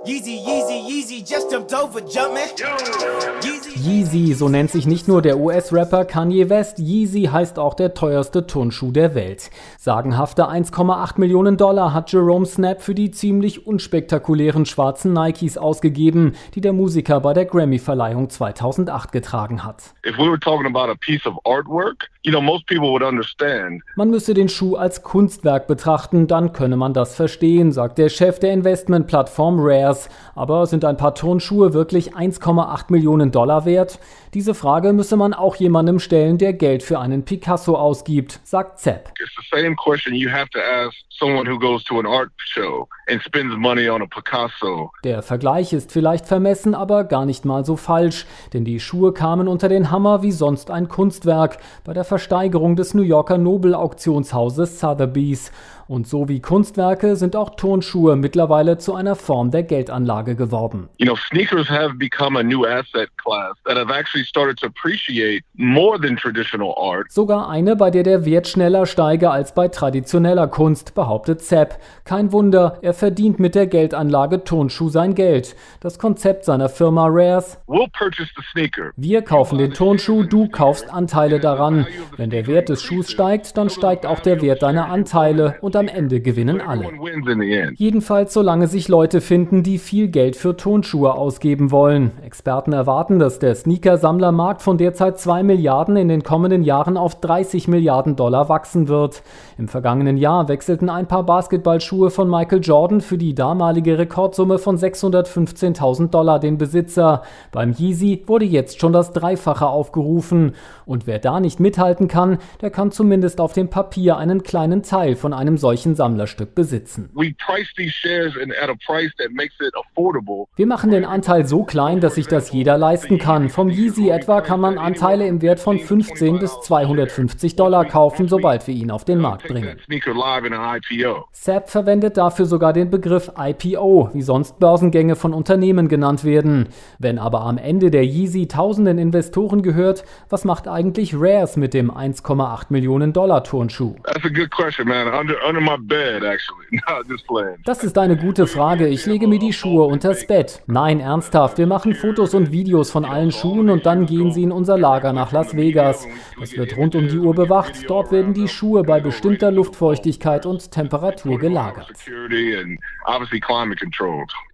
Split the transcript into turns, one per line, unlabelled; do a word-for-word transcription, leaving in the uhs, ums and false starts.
Yeezy, Yeezy, Yeezy, just jumped over, jumpin'.
Yeezy, so nennt sich nicht nur der U S-Rapper Kanye West, Yeezy heißt auch der teuerste Turnschuh der Welt. Sagenhafte eins Komma acht Millionen Dollar hat Jerome Snap für die ziemlich unspektakulären schwarzen Nikes ausgegeben, die der Musiker bei der Grammy-Verleihung zweitausendacht getragen hat.
If we were talking about a piece of artwork, you know, most people would understand.
Man müsse den Schuh als Kunstwerk betrachten, dann könne man das verstehen, sagt der Chef der Investmentplattform Rares. Aber sind ein paar Turnschuhe wirklich eins Komma acht Millionen Dollar wert? Diese Frage müsse man auch jemandem stellen, der Geld für einen Picasso ausgibt, sagt Zepp.
It's the same question you have to ask someone who goes to an art show and spends money on a Picasso.
Der Vergleich ist vielleicht vermessen, aber gar nicht mal so falsch, denn die Schuhe kamen unter den Hammer wie sonst ein Kunstwerk bei der Versteigerung des New Yorker Nobel-Auktionshauses Sotheby's. Und so wie Kunstwerke sind auch Turnschuhe mittlerweile zu einer Form der Geldanlage geworden.
You know, sneakers have become a new asset class that have actually started to appreciate more than traditional art.
Sogar eine, bei der der Wert schneller steige als bei traditioneller Kunst, behauptet Zepp. Kein Wunder, er verdient mit der Geldanlage Turnschuh sein Geld. Das Konzept seiner Firma Rares:
We'll purchase the sneaker.
Wir kaufen den Turnschuh, du kaufst Anteile daran. Wenn der Wert des Schuhs steigt, dann steigt auch der Wert deiner Anteile und am Ende gewinnen alle. Jedenfalls solange sich Leute finden, die viel Geld für Turnschuhe ausgeben wollen. Experten erwarten, dass der Sneaker-Sammlermarkt von derzeit zwei Milliarden in den kommenden Jahren auf dreißig Milliarden Dollar wachsen wird. Im vergangenen Jahr wechselten ein paar Basketballschuhe von Michael Jordan für die damalige Rekordsumme von sechshundertfünfzehntausend Dollar den Besitzer. Beim Yeezy wurde jetzt schon das Dreifache aufgerufen. Und wer da nicht mithalten kann, der kann zumindest auf dem Papier einen kleinen Teil von einem solchen Sammlerstück besitzen. Wir machen den Anteil so klein, dass sich das jeder leisten kann. Vom Yeezy etwa kann man Anteile im Wert von fünfzehn bis zweihundertfünfzig Dollar kaufen, sobald wir ihn auf den Markt bringen. Zepp verwendet dafür sogar den Begriff I P O, wie sonst Börsengänge von Unternehmen genannt werden. Wenn aber am Ende der Yeezy tausenden Investoren gehört, was macht eigentlich Rares mit dem eins Komma acht Millionen Dollar Turnschuh? Das ist eine gute Frage. Ich lege mir die Schuhe unters Bett. Nein, ernsthaft. Wir machen Fotos und Videos von allen Schuhen und dann gehen sie in unser Lager nach Las Vegas. Das wird rund um die Uhr bewacht. Dort werden die Schuhe bei bestimmter Luftfeuchtigkeit und Temperatur gelagert.